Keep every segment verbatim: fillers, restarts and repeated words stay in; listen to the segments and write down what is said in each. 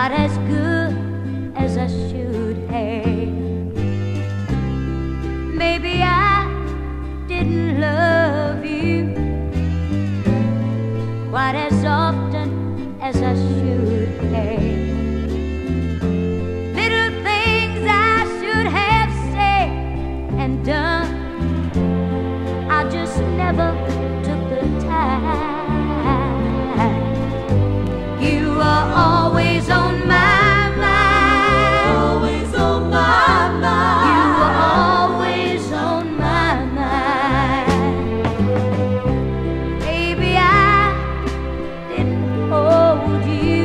quite as good as I should have. Maybe I didn't love you quite as often as I should have. Little things I should have said and done, I just never took the time. You are always on my mind, always on my mind. you are always on my mind. Baby, I didn't hold you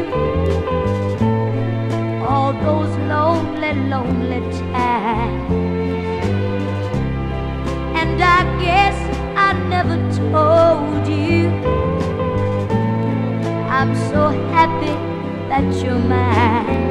all those lonely, lonely times, and I guess I never told you I'm so happy that you're mine.